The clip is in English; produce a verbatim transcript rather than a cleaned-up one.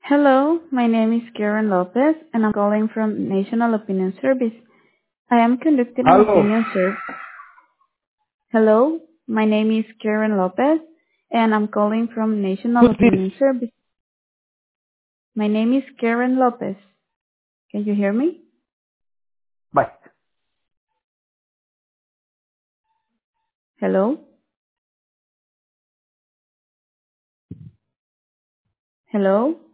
Hello, my name is Karen Lopez, and I'm calling from National Opinion Service. I am conducting an Aló. opinion survey. Hello, my name is Karen Lopez, and I'm calling from National Who's this? Opinion Service. My name is Karen Lopez. Can you hear me? Bye. Hello? Hello?